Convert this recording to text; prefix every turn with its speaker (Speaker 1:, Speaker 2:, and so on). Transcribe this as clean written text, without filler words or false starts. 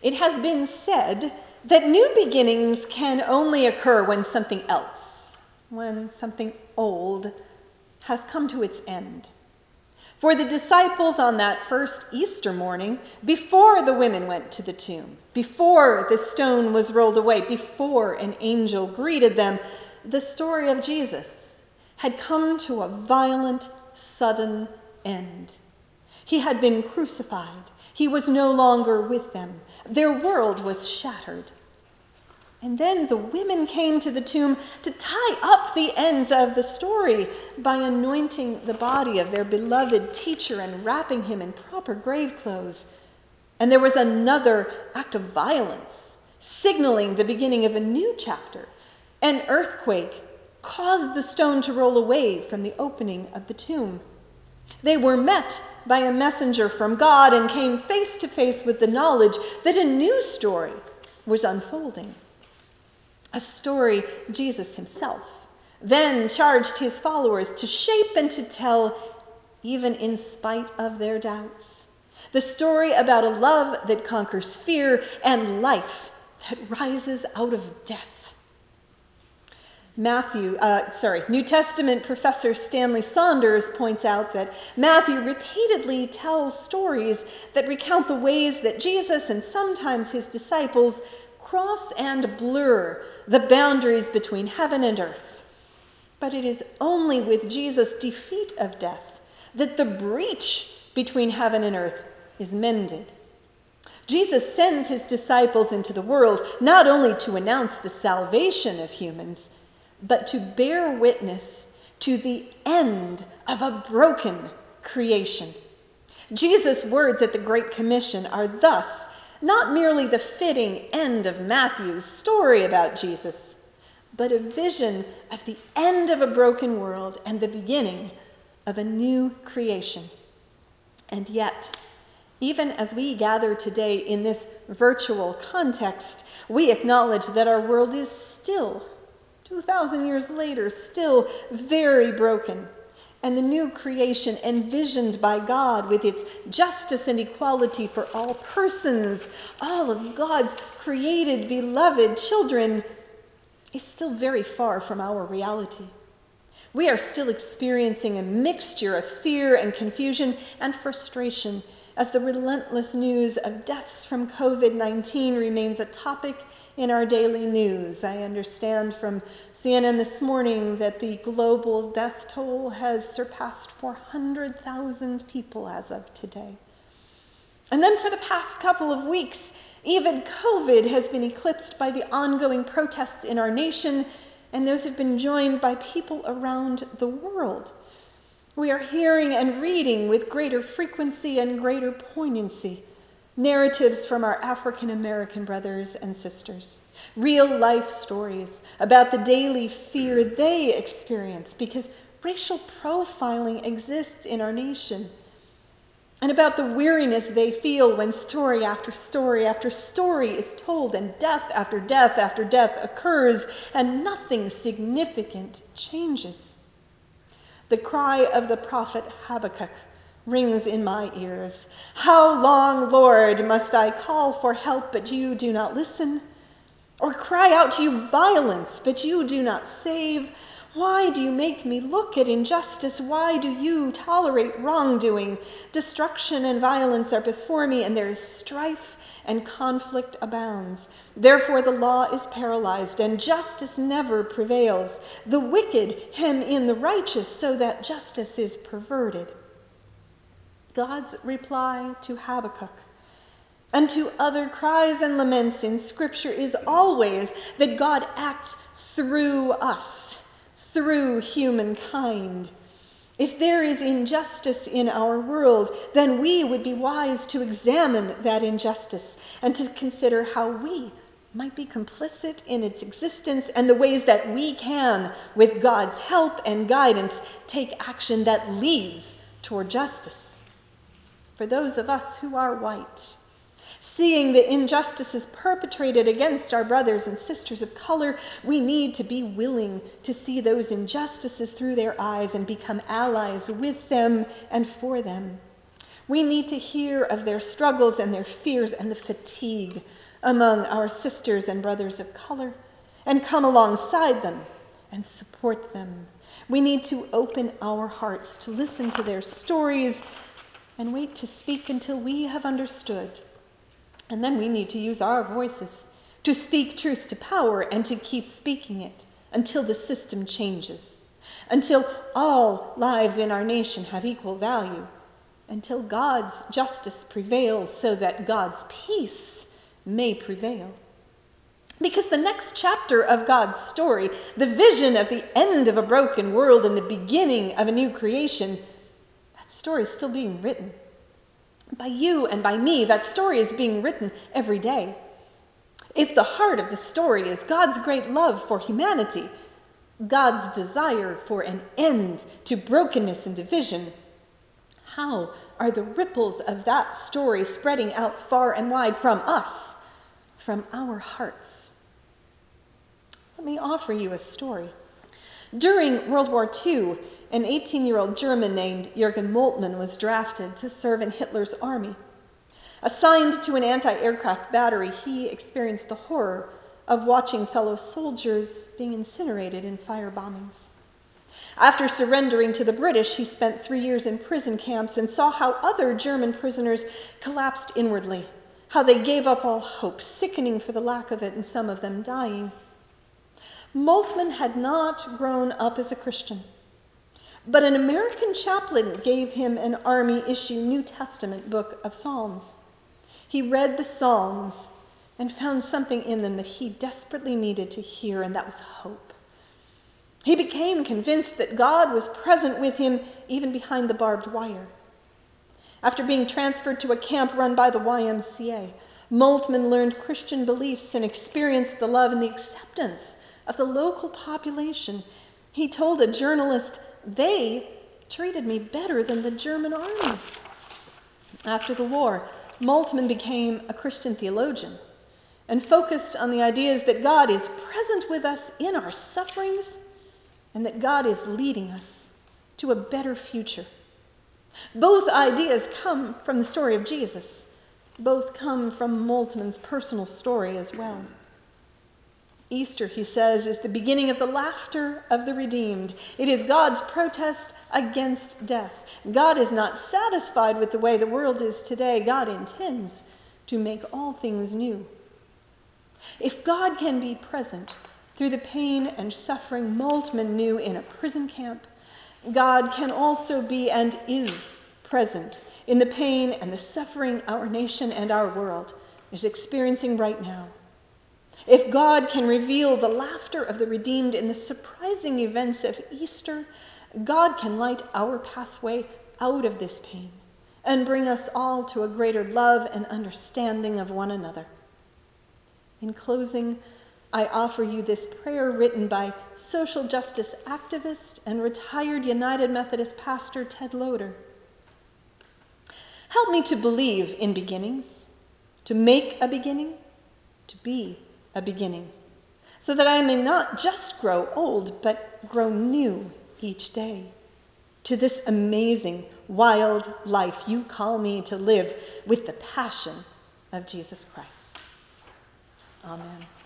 Speaker 1: It has been said that new beginnings can only occur when something else, when something old, has come to its end. For the disciples on that first Easter morning, before the women went to the tomb, before the stone was rolled away, before an angel greeted them, the story of Jesus had come to a violent, sudden end. He had been crucified. He was no longer with them. Their world was shattered. And then the women came to the tomb to tie up the ends of the story by anointing the body of their beloved teacher and wrapping him in proper grave clothes. And there was another act of violence, signaling the beginning of a new chapter. An earthquake caused the stone to roll away from the opening of the tomb. They were met by a messenger from God and came face to face with the knowledge that a new story was unfolding. A story Jesus himself then charged his followers to shape and to tell, even in spite of their doubts. The story about a love that conquers fear and life that rises out of death. New Testament professor Stanley Saunders points out that Matthew repeatedly tells stories that recount the ways that Jesus and sometimes his disciples cross and blur the boundaries between heaven and earth. But it is only with Jesus' defeat of death that the breach between heaven and earth is mended. Jesus sends his disciples into the world not only to announce the salvation of humans, but to bear witness to the end of a broken creation. Jesus' words at the Great Commission are thus not merely the fitting end of Matthew's story about Jesus, but a vision of the end of a broken world and the beginning of a new creation. And yet, even as we gather today in this virtual context, we acknowledge that our world is still, 2,000 years later, still very broken. And the new creation envisioned by God with its justice and equality for all persons, all of God's created, beloved children, is still very far from our reality. We are still experiencing a mixture of fear and confusion and frustration as the relentless news of deaths from COVID-19 remains a topic in our daily news. I understand from CNN this morning that the global death toll has surpassed 400,000 people as of today. And then for the past couple of weeks, even COVID has been eclipsed by the ongoing protests in our nation, and those have been joined by people around the world. We are hearing and reading with greater frequency and greater poignancy narratives from our African American brothers and sisters, real life stories about the daily fear they experience because racial profiling exists in our nation, and about the weariness they feel when story after story after story is told and death after death after death occurs and nothing significant changes. The cry of the prophet Habakkuk rings in my ears. How long, Lord, must I call for help, but you do not listen? Or cry out to you violence, but you do not save? Why do you make me look at injustice? Why do you tolerate wrongdoing? Destruction and violence are before me, and there is strife and conflict abounds. Therefore the law is paralyzed, and justice never prevails. The wicked hem in the righteous, so that justice is perverted. God's reply to Habakkuk and to other cries and laments in Scripture is always that God acts through us, through humankind. If there is injustice in our world, then we would be wise to examine that injustice and to consider how we might be complicit in its existence and the ways that we can, with God's help and guidance, take action that leads toward justice. For those of us who are white, seeing the injustices perpetrated against our brothers and sisters of color, we need to be willing to see those injustices through their eyes and become allies with them and for them. We need to hear of their struggles and their fears and the fatigue among our sisters and brothers of color and come alongside them and support them. We need to open our hearts to listen to their stories and wait to speak until we have understood. And then we need to use our voices to speak truth to power and to keep speaking it until the system changes, until all lives in our nation have equal value, until God's justice prevails so that God's peace may prevail. Because the next chapter of God's story, the vision of the end of a broken world and the beginning of a new creation, that story is still being written. By you and by me, that story is being written every day. If the heart of the story is God's great love for humanity, God's desire for an end to brokenness and division, how are the ripples of that story spreading out far and wide from us, from our hearts? Let me offer you a story. During World War II, an 18-year-old German named Jürgen Moltmann was drafted to serve in Hitler's army. Assigned to an anti-aircraft battery, he experienced the horror of watching fellow soldiers being incinerated in fire bombings. After surrendering to the British, he spent 3 years in prison camps and saw how other German prisoners collapsed inwardly, how they gave up all hope, sickening for the lack of it, and some of them dying. Moltmann had not grown up as a Christian, but an American chaplain gave him an Army-issue New Testament book of Psalms. He read the Psalms and found something in them that he desperately needed to hear, and that was hope. He became convinced that God was present with him even behind the barbed wire. After being transferred to a camp run by the YMCA, Moltmann learned Christian beliefs and experienced the love and the acceptance of the local population. He told a journalist, "They treated me better than the German army." After the war, Moltmann became a Christian theologian and focused on the ideas that God is present with us in our sufferings and that God is leading us to a better future. Both ideas come from the story of Jesus. Both come from Moltmann's personal story as well. Easter, he says, is the beginning of the laughter of the redeemed. It is God's protest against death. God is not satisfied with the way the world is today. God intends to make all things new. If God can be present through the pain and suffering Moltmann knew in a prison camp, God can also be and is present in the pain and the suffering our nation and our world is experiencing right now. If God can reveal the laughter of the redeemed in the surprising events of Easter, God can light our pathway out of this pain and bring us all to a greater love and understanding of one another. In closing, I offer you this prayer written by social justice activist and retired United Methodist pastor Ted Loder. Help me to believe in beginnings, to make a beginning, to be a beginning, so that I may not just grow old, but grow new each day to this amazing, wild life you call me to live with the passion of Jesus Christ. Amen.